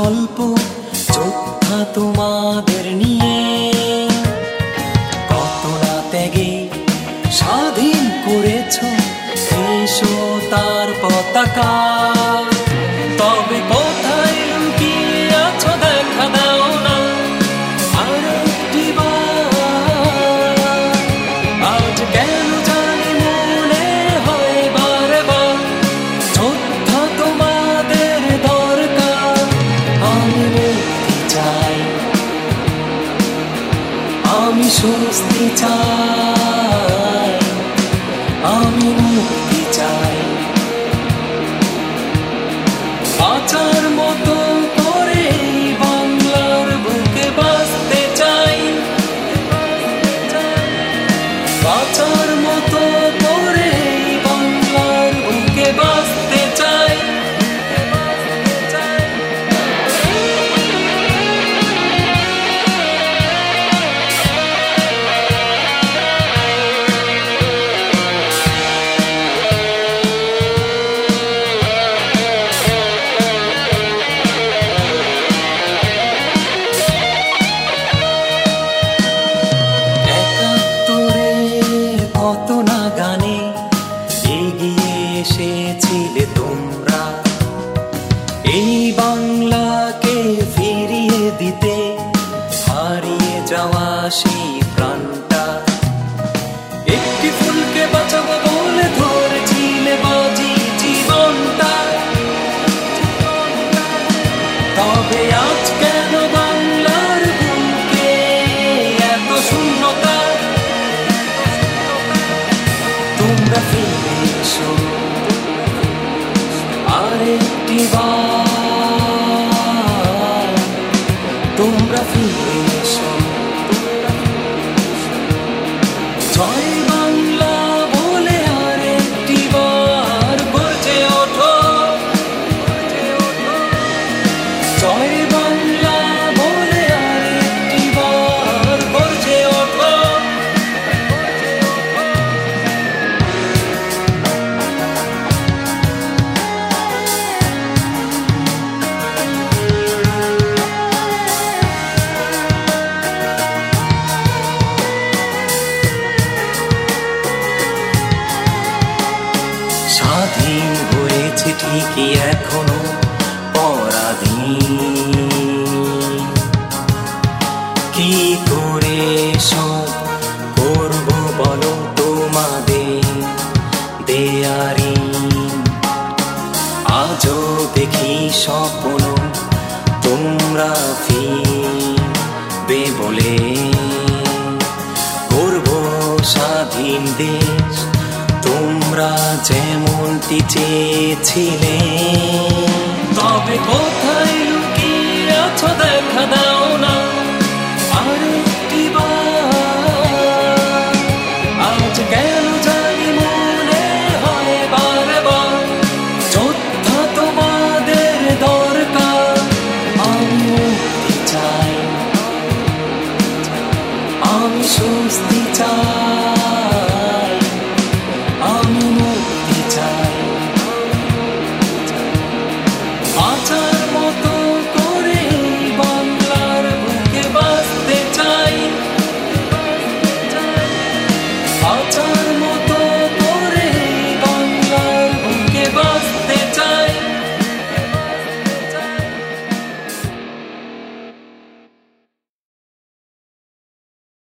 গল্প যোদ্ধা তোমাদের নিয়ে, কত না ত্যাগে স্বাধীন করেছ এসো তার পতাকা। তবে কোথায় লুকিয়ে আছো দেখা দাও না আরেকটি বার। আজ কেন জানি মনে হয় বারে বার যোদ্ধা তোমাদের দরকার। আমি মুক্তি চাই, আমি স্বস্তি চাই, আমি মুক্তি চাই। বাঁচার মতো করে বাংলার বুকে বাঁচতে চাই, বাঁচার মতো করে বাংলার বুকে বাঁচতে চাই। কত না গানে এগিয়ে এসেছিলে তোমরা এই বাংলাকে ফিরিয়ে দিতে, হারিয়ে যাওয়া সেই প্রাণটা। একটি ফুলকে বাঁচাবো বলে ধরেছিলে বাজি জীবনটা। তবে আজ কেন বাংলার বুকে এত শূন্যতা? তোমরা ফিরে এসো আরেকটি বার, তোমরা ফিরে এসো। জয় বাংলা বলে আরেকটি বার গর্জে ওঠো, জয় বাংলা বলে আরেকটি বার গর্জে ওঠো। স্বাধীন হয়েছে ঠিকই এখনো পরাধীন, কি করে সব করবো বলো তোমাদের দেয়ারি। আজও দেখি স্বপ্ন তোমরা ফিরবে বলে, করবো স্বাধীন দেশ তোমরা যেমনটি চেয়েছিলে।